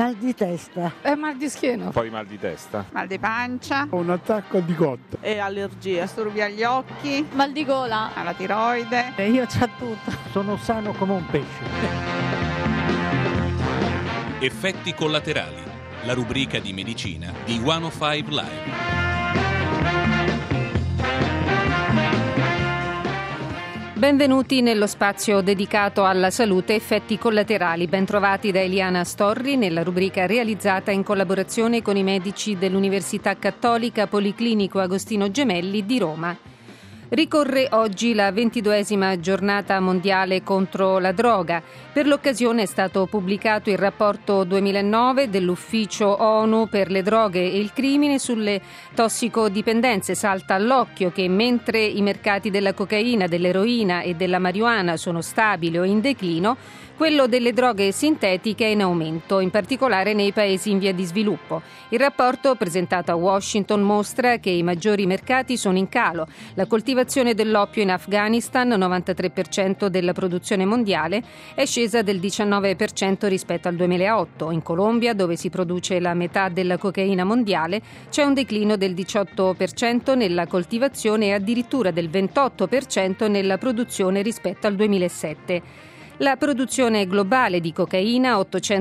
Mal di testa. Mal di schiena. Poi mal di testa. Mal di pancia. Un attacco di cotta. E allergie. Disturbi agli occhi. Mal di gola. Alla tiroide. Io c'ho tutto. Sono sano come un pesce. Effetti collaterali. La rubrica di medicina di 105 Live. Benvenuti nello spazio dedicato alla salute e effetti collaterali. Bentrovati da Eliana Storri nella rubrica realizzata in collaborazione con i medici dell'Università Cattolica Policlinico Agostino Gemelli di Roma. Ricorre oggi la 22esima giornata mondiale contro la droga. Per l'occasione è stato pubblicato il rapporto 2009 dell'Ufficio ONU per le droghe e il crimine sulle tossicodipendenze. Salta all'occhio che mentre i mercati della cocaina, dell'eroina e della marijuana sono stabili o in declino, quello delle droghe sintetiche è in aumento, in particolare nei paesi in via di sviluppo. Il rapporto presentato a Washington mostra che i maggiori mercati sono in calo. La coltivazione dell'oppio in Afghanistan, 93% della produzione mondiale, è scesa del 19% rispetto al 2008. In Colombia, dove si produce la metà della cocaina mondiale, c'è un declino del 18% nella coltivazione e addirittura del 28% nella produzione rispetto al 2007. La produzione globale di cocaina,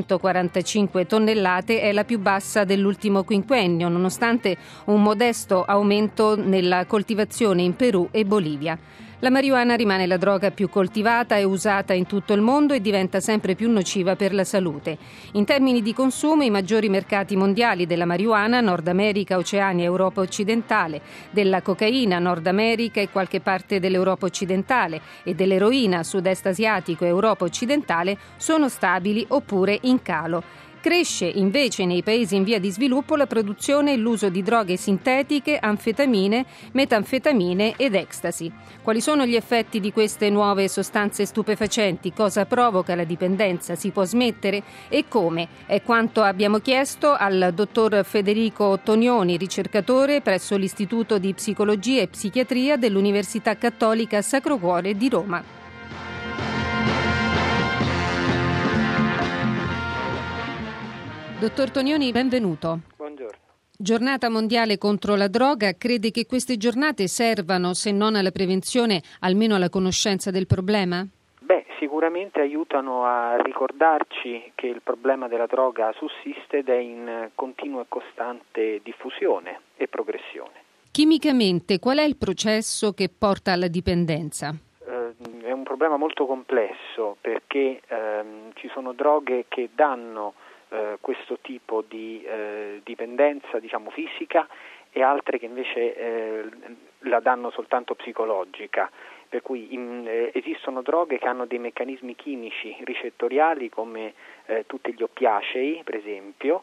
845 tonnellate, è la più bassa dell'ultimo quinquennio, nonostante un modesto aumento nella coltivazione in Perù e Bolivia. La marijuana rimane la droga più coltivata e usata in tutto il mondo e diventa sempre più nociva per la salute. In termini di consumo, i maggiori mercati mondiali della marijuana, Nord America, Oceania e Europa occidentale, della cocaina, Nord America e qualche parte dell'Europa occidentale, e dell'eroina, Sud-Est asiatico e Europa occidentale, sono stabili oppure in calo. Cresce invece nei paesi in via di sviluppo la produzione e l'uso di droghe sintetiche, anfetamine, metanfetamine ed ecstasy. Quali sono gli effetti di queste nuove sostanze stupefacenti? Cosa provoca la dipendenza? Si può smettere? E come? È quanto abbiamo chiesto al dottor Federico Tonioni, ricercatore presso l'Istituto di Psicologia e Psichiatria dell'Università Cattolica Sacro Cuore di Roma. Dottor Tonioni, benvenuto. Buongiorno. Giornata mondiale contro la droga. Crede che queste giornate servano, se non alla prevenzione, almeno alla conoscenza del problema? Sicuramente aiutano a ricordarci che il problema della droga sussiste ed è in continua e costante diffusione e progressione. Chimicamente, qual è il processo che porta alla dipendenza? È un problema molto complesso perché ci sono droghe che danno questo tipo di dipendenza, diciamo fisica, e altre che invece la danno soltanto psicologica, per cui esistono droghe che hanno dei meccanismi chimici ricettoriali come tutti gli oppiacei, per esempio,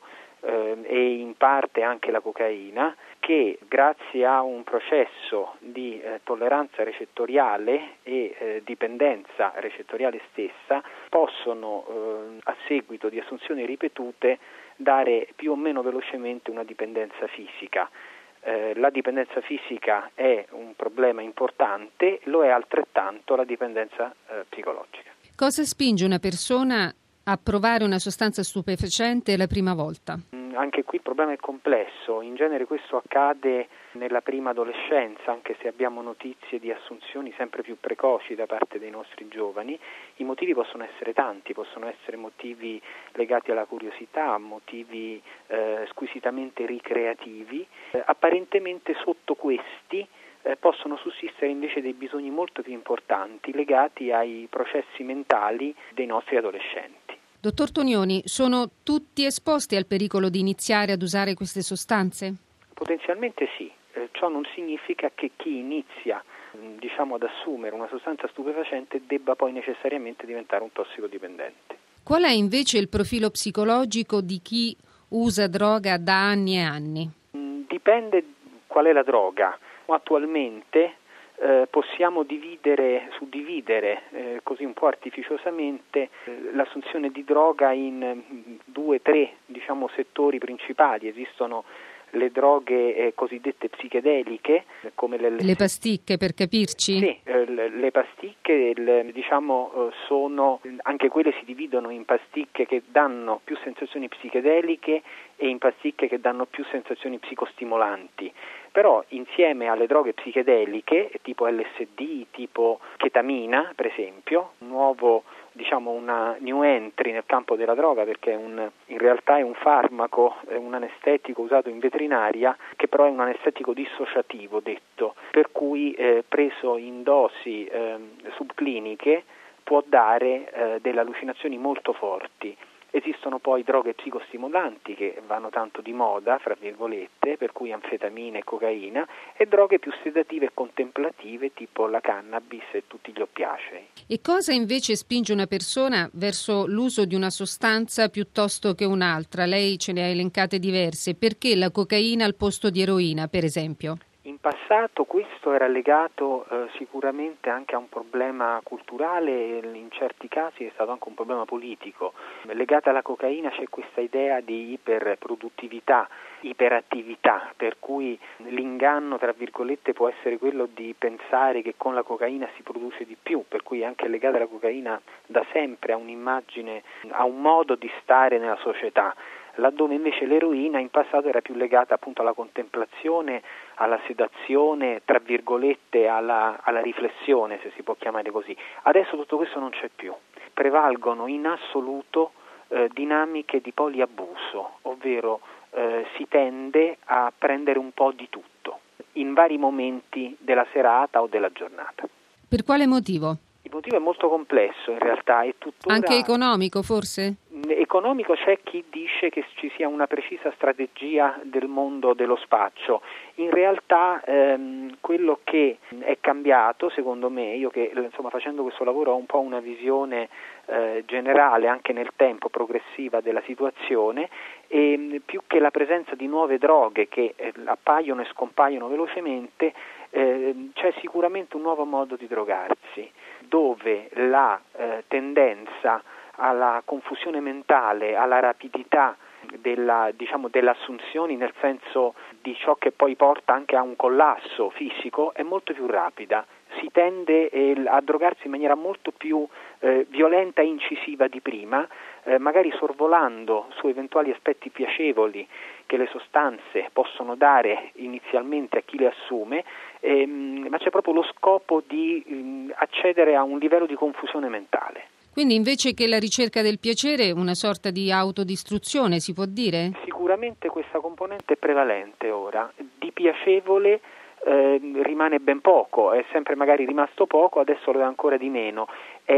e in parte anche la cocaina, che grazie a un processo di tolleranza recettoriale e dipendenza recettoriale stessa possono, a seguito di assunzioni ripetute, dare più o meno velocemente una dipendenza fisica. La dipendenza fisica è un problema importante, lo è altrettanto la dipendenza psicologica. Cosa spinge una persona a provare una sostanza stupefacente la prima volta? Anche qui il problema è complesso. In genere questo accade nella prima adolescenza, anche se abbiamo notizie di assunzioni sempre più precoci da parte dei nostri giovani. I motivi possono essere tanti, possono essere motivi legati alla curiosità, motivi squisitamente ricreativi. Apparentemente sotto questi possono sussistere invece dei bisogni molto più importanti legati ai processi mentali dei nostri adolescenti. Dottor Tonioni, sono tutti esposti al pericolo di iniziare ad usare queste sostanze? Potenzialmente sì, ciò non significa che chi inizia ad assumere una sostanza stupefacente debba poi necessariamente diventare un tossicodipendente. Qual è invece il profilo psicologico di chi usa droga da anni e anni? Dipende qual è la droga. Attualmente possiamo suddividere così un po' artificiosamente l'assunzione di droga in 2-3 settori principali. Esistono le droghe cosiddette psichedeliche, come le pasticche, per capirci? Sì, le pasticche sono, anche quelle si dividono in pasticche che danno più sensazioni psichedeliche e in pasticche che danno più sensazioni psicostimolanti. Però insieme alle droghe psichedeliche, tipo LSD, tipo chetamina per esempio, una new entry nel campo della droga, perché in realtà è un farmaco, è un anestetico usato in veterinaria, che però è un anestetico dissociativo detto, per cui preso in dosi subcliniche può dare delle allucinazioni molto forti. Esistono poi droghe psicostimolanti che vanno tanto di moda, fra virgolette, per cui anfetamina e cocaina, e droghe più sedative e contemplative tipo la cannabis e tutti gli oppiacei. E cosa invece spinge una persona verso l'uso di una sostanza piuttosto che un'altra? Lei ce ne ha elencate diverse. Perché la cocaina al posto di eroina, per esempio? In passato questo era legato sicuramente anche a un problema culturale e in certi casi è stato anche un problema politico. Legata alla cocaina c'è questa idea di iperproduttività, iperattività, per cui l'inganno tra virgolette può essere quello di pensare che con la cocaina si produce di più, per cui anche legata alla cocaina da sempre a un'immagine, a un modo di stare nella società. Laddove invece l'eroina in passato era più legata appunto alla contemplazione, alla sedazione, tra virgolette alla riflessione, se si può chiamare così. Adesso tutto questo non c'è più. Prevalgono in assoluto dinamiche di poliabuso, ovvero si tende a prendere un po' di tutto, in vari momenti della serata o della giornata. Per quale motivo? Il motivo è molto complesso in realtà, è tuttora... Anche economico forse? Economico, c'è chi dice che ci sia una precisa strategia del mondo dello spaccio. In realtà quello che è cambiato, secondo me, io che facendo questo lavoro ho un po' una visione generale anche nel tempo progressiva della situazione, e più che la presenza di nuove droghe che appaiono e scompaiono velocemente, c'è sicuramente un nuovo modo di drogarsi, dove la tendenza alla confusione mentale, alla rapidità delle assunzioni, nel senso di ciò che poi porta anche a un collasso fisico, è molto più rapida. Si tende a drogarsi in maniera molto più violenta e incisiva di prima, magari sorvolando su eventuali aspetti piacevoli che le sostanze possono dare inizialmente a chi le assume, ma c'è proprio lo scopo di accedere a un livello di confusione mentale. Quindi invece che la ricerca del piacere, una sorta di autodistruzione, si può dire? Sicuramente questa componente è prevalente ora. Di piacevole rimane ben poco, è sempre magari rimasto poco, adesso lo è ancora di meno.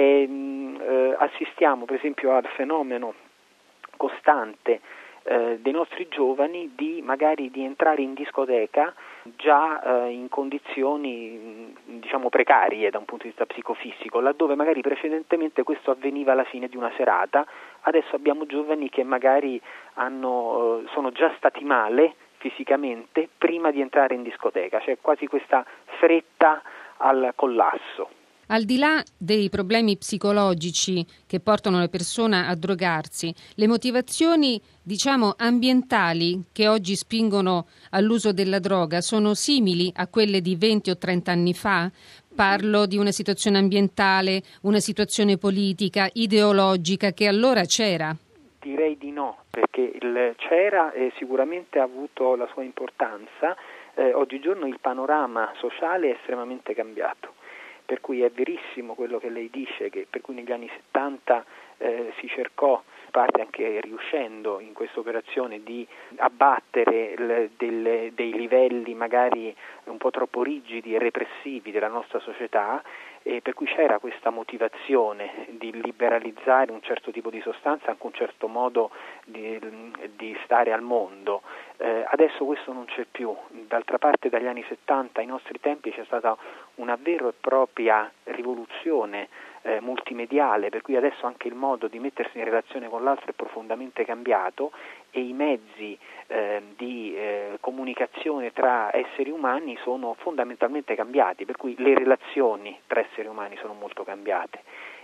Assistiamo per esempio al fenomeno costante dei nostri giovani di entrare in discoteca già in condizioni precarie da un punto di vista psicofisico, laddove magari precedentemente questo avveniva alla fine di una serata. Adesso abbiamo giovani che magari sono già stati male fisicamente prima di entrare in discoteca, c'è quasi questa fretta al collasso. Al di là dei problemi psicologici che portano le persone a drogarsi, le motivazioni, ambientali che oggi spingono all'uso della droga sono simili a quelle di 20 o 30 anni fa? Parlo di una situazione ambientale, una situazione politica, ideologica che allora c'era. Direi di no, perché c'era e sicuramente ha avuto la sua importanza. Oggigiorno il panorama sociale è estremamente cambiato. Per cui è verissimo quello che lei dice, che per cui negli anni 70 si cercò, parte anche riuscendo in questa operazione, di abbattere dei livelli magari un po' troppo rigidi e repressivi della nostra società, e per cui c'era questa motivazione di liberalizzare un certo tipo di sostanza, anche un certo modo di stare al mondo. Adesso questo non c'è più. D'altra parte dagli anni 70 ai nostri tempi c'è stata una vera e propria rivoluzione multimediale, per cui adesso anche il modo di mettersi in relazione con l'altro è profondamente cambiato, e i mezzi di comunicazione tra esseri umani sono fondamentalmente cambiati, per cui le relazioni tra esseri umani sono molto cambiate,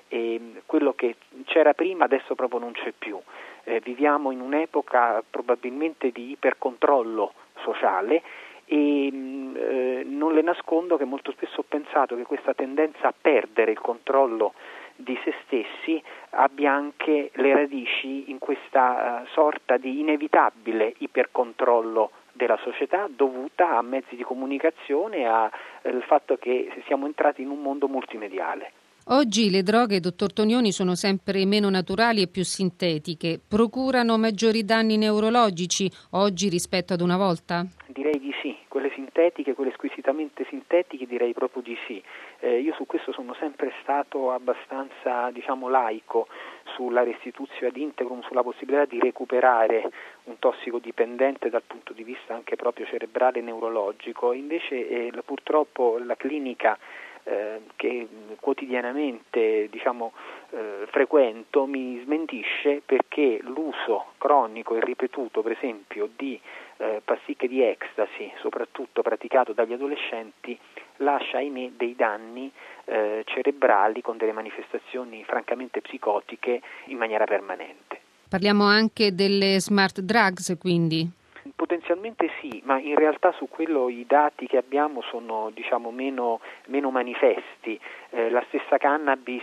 e quello che c'era prima adesso proprio non c'è più. Viviamo in un'epoca probabilmente di ipercontrollo sociale e non le nascondo che molto spesso ho pensato che questa tendenza a perdere il controllo di se stessi abbia anche le radici in questa sorta di inevitabile ipercontrollo della società dovuta a mezzi di comunicazione e al fatto che siamo entrati in un mondo multimediale. Oggi le droghe, dottor Tonioni, sono sempre meno naturali e più sintetiche. Procurano maggiori danni neurologici oggi rispetto ad una volta? Direi di sì, quelle sintetiche, quelle squisitamente sintetiche direi proprio di sì. Io su questo sono sempre stato abbastanza, laico sulla restitutio ad integrum, sulla possibilità di recuperare un tossicodipendente dal punto di vista anche proprio cerebrale e neurologico. Invece purtroppo la clinica che quotidianamente frequento mi smentisce, perché l'uso cronico e ripetuto per esempio di pasticche di ecstasy, soprattutto praticato dagli adolescenti, lascia ahimè dei danni cerebrali con delle manifestazioni francamente psicotiche in maniera permanente. Parliamo anche delle smart drugs, quindi? Potenzialmente sì, ma in realtà su quello i dati che abbiamo sono meno manifesti. La stessa cannabis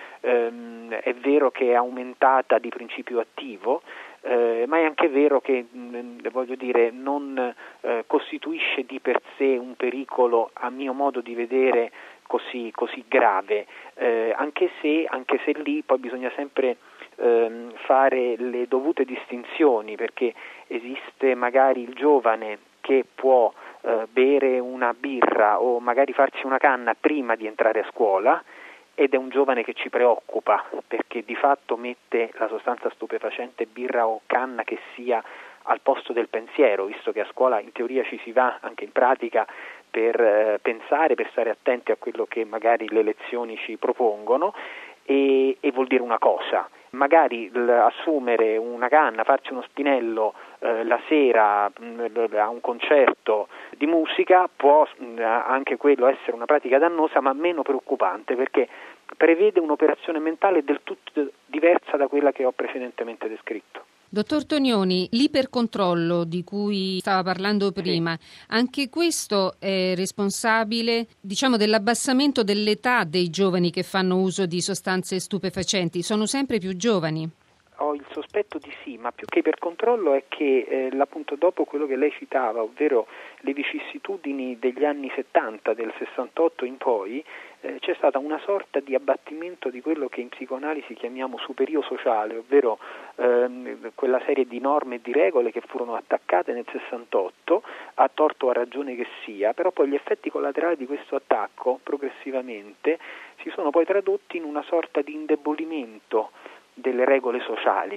è vero che è aumentata di principio attivo, ma è anche vero che non costituisce di per sé un pericolo, a mio modo di vedere, così grave, anche se lì poi bisogna sempre fare le dovute distinzioni, perché esiste magari il giovane che può bere una birra o magari farsi una canna prima di entrare a scuola, ed è un giovane che ci preoccupa perché di fatto mette la sostanza stupefacente birra o canna che sia al posto del pensiero, visto che a scuola in teoria ci si va anche in pratica per pensare, per stare attenti a quello che magari le lezioni ci propongono, e vuol dire una cosa. Magari assumere una canna, farci uno spinello la sera a un concerto di musica può anche quello essere una pratica dannosa, ma meno preoccupante, perché prevede un'operazione mentale del tutto diversa da quella che ho precedentemente descritto. Dottor Tonioni, l'ipercontrollo di cui stava parlando prima, sì, anche questo è responsabile, dell'abbassamento dell'età dei giovani che fanno uso di sostanze stupefacenti? Sono sempre più giovani? Ho il sospetto di sì, ma più che ipercontrollo è che appunto dopo quello che lei citava, ovvero le vicissitudini degli anni 70, del 68 in poi, c'è stata una sorta di abbattimento di quello che in psicoanalisi chiamiamo superio sociale, ovvero quella serie di norme e di regole che furono attaccate nel 68, a torto o a ragione che sia, però poi gli effetti collaterali di questo attacco progressivamente si sono poi tradotti in una sorta di indebolimento delle regole sociali,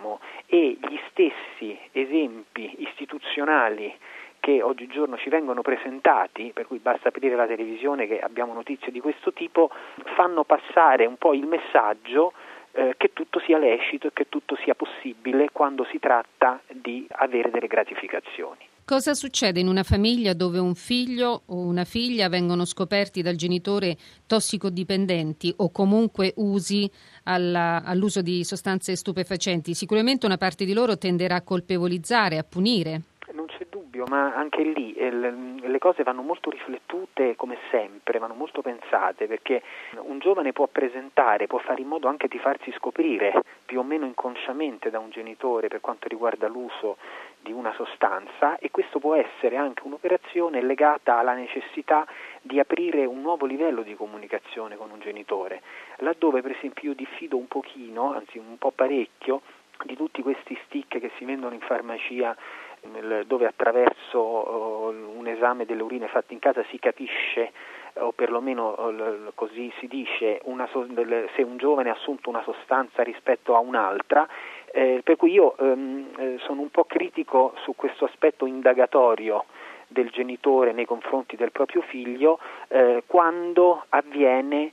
e gli stessi esempi istituzionali che oggigiorno ci vengono presentati, per cui basta aprire la televisione che abbiamo notizie di questo tipo, fanno passare un po' il messaggio che tutto sia lecito e che tutto sia possibile quando si tratta di avere delle gratificazioni. Cosa succede in una famiglia dove un figlio o una figlia vengono scoperti dal genitore tossicodipendenti o comunque usi all'uso di sostanze stupefacenti? Sicuramente una parte di loro tenderà a colpevolizzare, a punire. Non c'è dubbio, ma anche lì le cose vanno molto riflettute, come sempre, vanno molto pensate, perché un giovane può fare in modo anche di farsi scoprire più o meno inconsciamente da un genitore per quanto riguarda l'uso di una sostanza, e questo può essere anche un'operazione legata alla necessità di aprire un nuovo livello di comunicazione con un genitore, laddove per esempio io diffido un pochino, anzi un po' parecchio, di tutti questi stick che si vendono in farmacia, dove attraverso un esame delle urine fatte in casa si capisce, o perlomeno così si dice, se un giovane ha assunto una sostanza rispetto a un'altra, per cui io sono un po' critico su questo aspetto indagatorio del genitore nei confronti del proprio figlio, quando avviene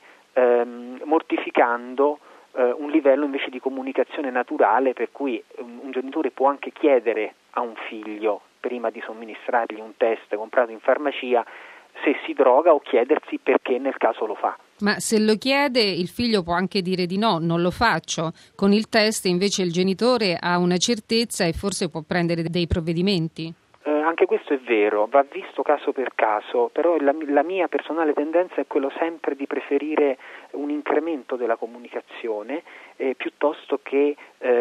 mortificando un livello invece di comunicazione naturale, per cui un genitore può anche chiedere a un figlio, prima di somministrargli un test comprato in farmacia, se si droga, o chiedersi perché nel caso lo fa. Ma se lo chiede, il figlio può anche dire di no, non lo faccio. Con il test invece il genitore ha una certezza e forse può prendere dei provvedimenti. Anche questo è vero, va visto caso per caso, però la mia personale tendenza è quello sempre di preferire un incremento della comunicazione piuttosto che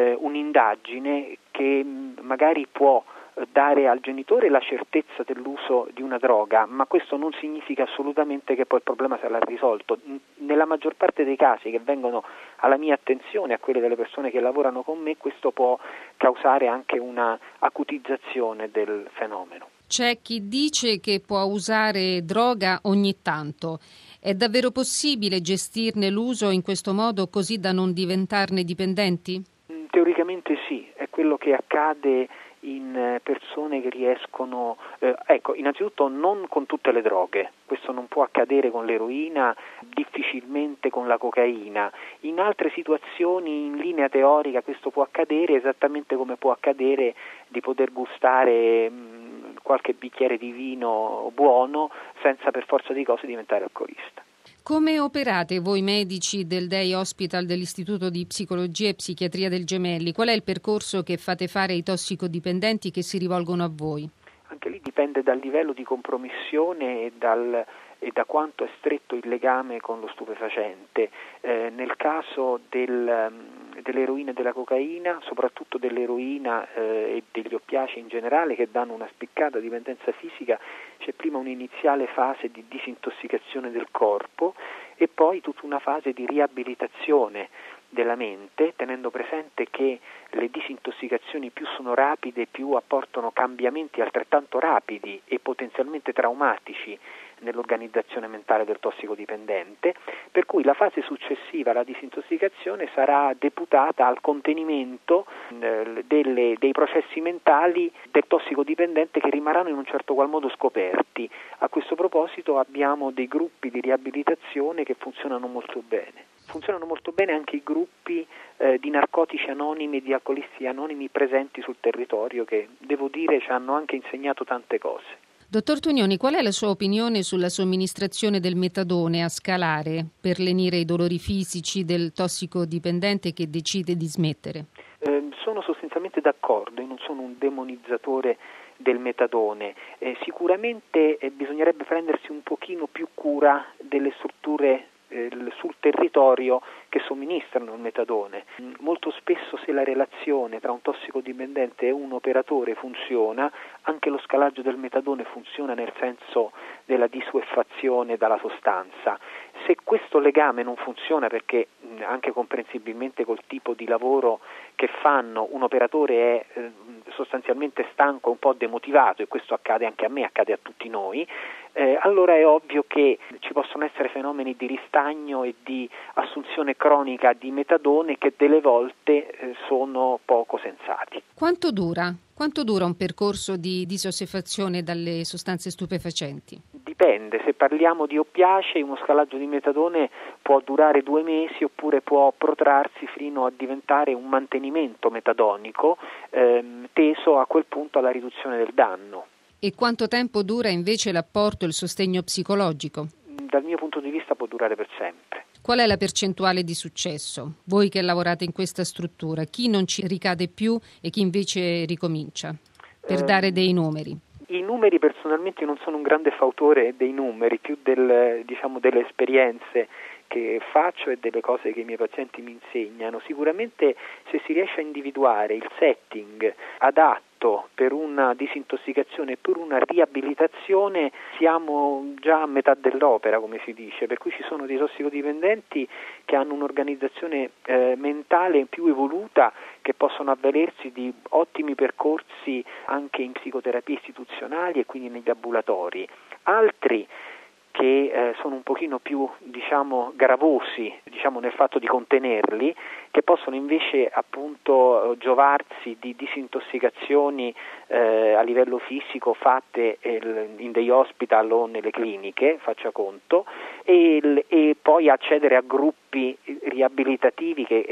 un'indagine che magari può dare al genitore la certezza dell'uso di una droga, ma questo non significa assolutamente che poi il problema sarà risolto. Nella maggior parte dei casi che vengono alla mia attenzione, a quelle delle persone che lavorano con me, questo può causare anche una acutizzazione del fenomeno. C'è chi dice che può usare droga ogni tanto. È davvero possibile gestirne l'uso in questo modo così da non diventarne dipendenti? Teoricamente sì, è quello che accade in persone che riescono, innanzitutto non con tutte le droghe, questo non può accadere con l'eroina, difficilmente con la cocaina. In altre situazioni in linea teorica questo può accadere esattamente come può accadere di poter gustare qualche bicchiere di vino buono senza per forza di cose diventare alcolista. Come operate voi medici del Day Hospital dell'Istituto di Psicologia e Psichiatria del Gemelli? Qual è il percorso che fate fare ai tossicodipendenti che si rivolgono a voi? Anche lì dipende dal livello di compromissione e da quanto è stretto il legame con lo stupefacente. Nel caso dell'eroina e della cocaina, soprattutto dell'eroina e degli oppiacei in generale che danno una spiccata dipendenza fisica, c'è prima un'iniziale fase di disintossicazione del corpo e poi tutta una fase di riabilitazione della mente, tenendo presente che le disintossicazioni più sono rapide, più apportano cambiamenti altrettanto rapidi e potenzialmente traumatici nell'organizzazione mentale del tossicodipendente, per cui la fase successiva alla disintossicazione sarà deputata al contenimento dei processi mentali del tossicodipendente che rimarranno in un certo qual modo scoperti. A questo proposito abbiamo dei gruppi di riabilitazione che funzionano molto bene. Funzionano molto bene anche i gruppi di narcotici anonimi e di alcolisti anonimi presenti sul territorio che, devo dire, ci hanno anche insegnato tante cose. Dottor Tognoni, qual è la sua opinione sulla somministrazione del metadone a scalare per lenire i dolori fisici del tossicodipendente che decide di smettere? Sono sostanzialmente d'accordo, io non sono un demonizzatore del metadone. Sicuramente bisognerebbe prendersi un pochino più cura delle strutture sul territorio che somministrano il metadone. Molto spesso, se la relazione tra un tossicodipendente e un operatore funziona, anche lo scalaggio del metadone funziona nel senso della dissuefazione dalla sostanza. Se questo legame non funziona, perché anche comprensibilmente col tipo di lavoro che fanno un operatore è sostanzialmente stanco, un po' demotivato, e questo accade anche a me, accade a tutti noi, allora è ovvio che ci possono essere fenomeni di ristagno e di assunzione cronica di metadone che delle volte sono poco sensati. Quanto dura? Quanto dura un percorso di disossefazione dalle sostanze stupefacenti? Dipende, se parliamo di oppiacei uno scalaggio di metadone può durare 2 mesi oppure può protrarsi fino a diventare un mantenimento metadonico teso a quel punto alla riduzione del danno. E quanto tempo dura invece l'apporto e il sostegno psicologico? Dal mio punto di vista può durare per sempre. Qual è la percentuale di successo? Voi che lavorate in questa struttura, chi non ci ricade più e chi invece ricomincia? Per dare dei numeri. I numeri, personalmente non sono un grande fautore dei numeri, più delle esperienze che faccio e delle cose che i miei pazienti mi insegnano. Sicuramente se si riesce a individuare il setting adatto per una disintossicazione e per una riabilitazione siamo già a metà dell'opera, come si dice, per cui ci sono dei tossicodipendenti che hanno un'organizzazione mentale più evoluta, che possono avvalersi di ottimi percorsi anche in psicoterapie istituzionali e quindi negli ambulatori. Altri che sono un pochino più gravosi nel fatto di contenerli, che possono invece appunto giovarsi di disintossicazioni a livello fisico fatte in dei hospital o nelle cliniche, faccia conto, e poi accedere a gruppi riabilitativi che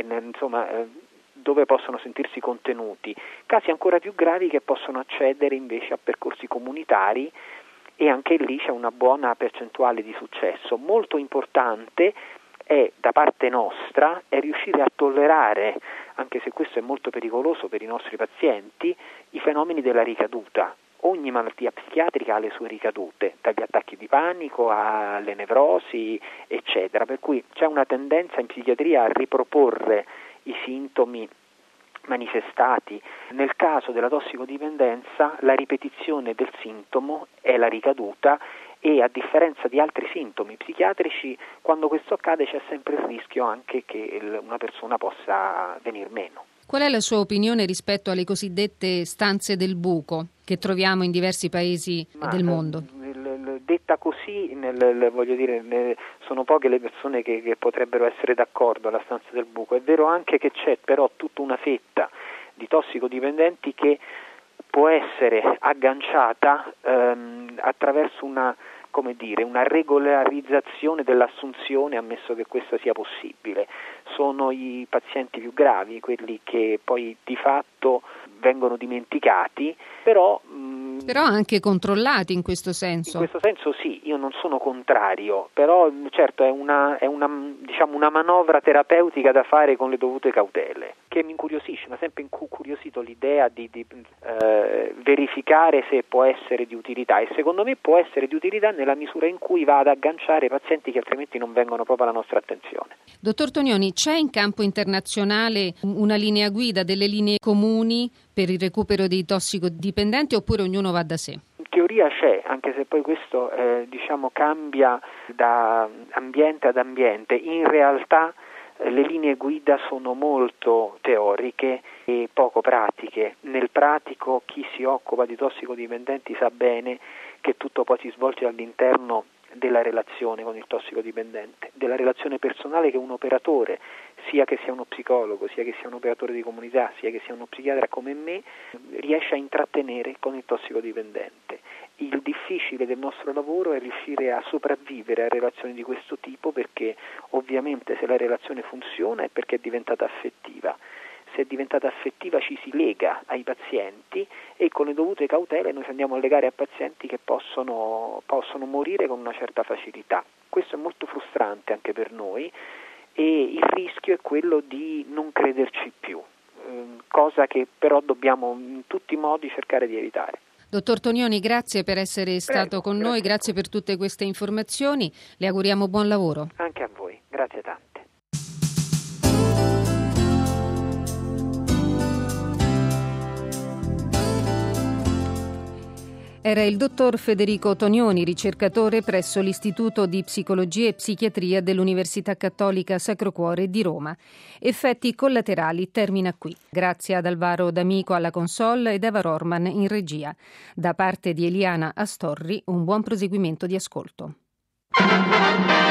dove possono sentirsi contenuti. Casi ancora più gravi che possono accedere invece a percorsi comunitari e anche lì c'è una buona percentuale di successo. Molto importante è da parte nostra è riuscire a tollerare, anche se questo è molto pericoloso per i nostri pazienti, i fenomeni della ricaduta. Ogni malattia psichiatrica ha le sue ricadute, dagli attacchi di panico alle nevrosi, eccetera, per cui c'è una tendenza in psichiatria a riproporre i sintomi manifestati. Nel caso della tossicodipendenza la ripetizione del sintomo è la ricaduta e a differenza di altri sintomi psichiatrici, quando questo accade c'è sempre il rischio anche che una persona possa venir meno. Qual è la sua opinione rispetto alle cosiddette stanze del buco che troviamo in diversi paesi del mondo? Detta così, voglio dire, sono poche le persone che potrebbero essere d'accordo alla stanza del buco. È vero anche che c'è però tutta una fetta di tossicodipendenti che può essere agganciata attraverso una regolarizzazione dell'assunzione, ammesso che questa sia possibile. Sono i pazienti più gravi, quelli che poi di fatto vengono dimenticati, però anche controllati in questo senso. In questo senso sì, io non sono contrario, però certo è una manovra terapeutica da fare con le dovute cautele, che mi incuriosisce, mi ha sempre incuriosito l'idea di verificare se può essere di utilità, e secondo me può essere di utilità nella misura in cui va ad agganciare pazienti che altrimenti non vengono proprio alla nostra attenzione. Dottor Tonioni, c'è in campo internazionale una linea guida, delle linee comuni per il recupero dei tossicodipendenti, oppure ognuno va da sé? In teoria c'è, anche se poi questo cambia da ambiente ad ambiente. In realtà le linee guida sono molto teoriche e poco pratiche. Nel pratico chi si occupa di tossicodipendenti sa bene che tutto poi si svolge all'interno della relazione con il tossicodipendente, della relazione personale che un operatore, sia che sia uno psicologo, sia che sia un operatore di comunità, sia che sia uno psichiatra come me, riesce a intrattenere con il tossicodipendente. Il difficile del nostro lavoro è riuscire a sopravvivere a relazioni di questo tipo, perché ovviamente se la relazione funziona è perché è diventata affettiva. Se è diventata affettiva ci si lega ai pazienti e con le dovute cautele noi ci andiamo a legare a pazienti che possono morire con una certa facilità. Questo è molto frustrante anche per noi e il rischio è quello di non crederci più, cosa che però dobbiamo in tutti i modi cercare di evitare. Dottor Tonioni, grazie per essere stato con noi, grazie per tutte queste informazioni, le auguriamo buon lavoro. Anche a voi, grazie tante. Era il dottor Federico Tonioni, ricercatore presso l'Istituto di Psicologia e Psichiatria dell'Università Cattolica Sacro Cuore di Roma. Effetti collaterali termina qui. Grazie ad Alvaro D'Amico alla console ed Eva Rorman in regia. Da parte di Eliana Astorri, un buon proseguimento di ascolto.